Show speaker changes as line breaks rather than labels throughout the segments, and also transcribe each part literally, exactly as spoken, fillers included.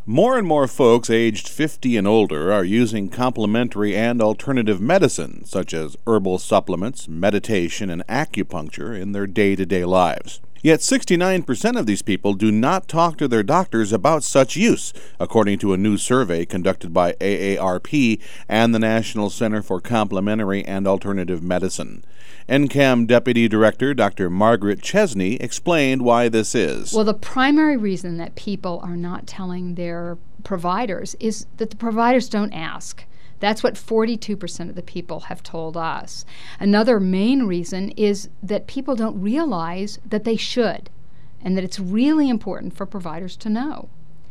More and more folks aged fifty and older are using complementary and alternative medicine, such as herbal supplements, meditation, and acupuncture in their day-to-day lives. Yet sixty-nine percent of these people do not talk to their doctors about such use, according to a new survey conducted by A A R P and the National Center for Complementary and Alternative Medicine. N C A M Deputy Director Doctor Margaret Chesney explained why this is.
Well, the primary reason that people are not telling their providers is that the providers don't ask. That's what forty-two percent of the people have told us. Another main reason is that people don't realize that they should, and that it's really important for providers to know.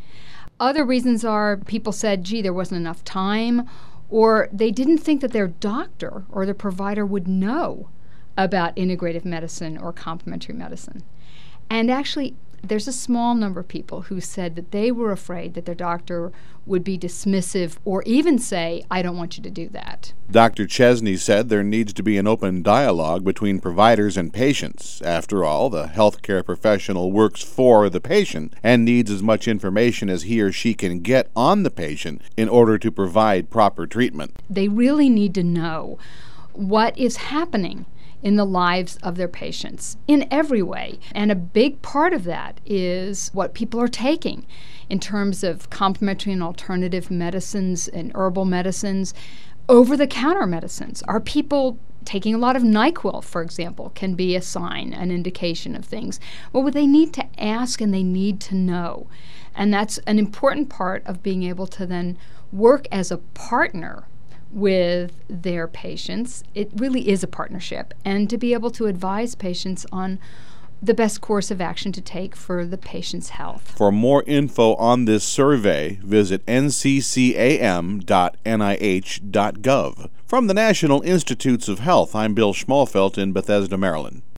Other reasons are people said, gee, there wasn't enough time, or they didn't think that their doctor or their provider would know about integrative medicine or complementary medicine. And actually, there's a small number of people who said that they were afraid that their doctor would be dismissive or even say, I don't want you to do that.
Doctor Chesney said there needs to be an open dialogue between providers and patients. After all, the healthcare professional works for the patient and needs as much information as he or she can get on the patient in order to provide proper treatment.
They really need to know what is happening in the lives of their patients in every way. And a big part of that is what people are taking in terms of complementary and alternative medicines and herbal medicines, over-the-counter medicines. Are people taking a lot of NyQuil, for example, can be a sign, an indication of things. Well, they need to ask and they need to know. And that's an important part of being able to then work as a partner with their patients. It really is a partnership, and to be able to advise patients on the best course of action to take for the patient's health.
For more info on this survey, visit N C C A M dot N I H dot gov. From the National Institutes of Health, I'm Bill Schmalfelt in Bethesda, Maryland.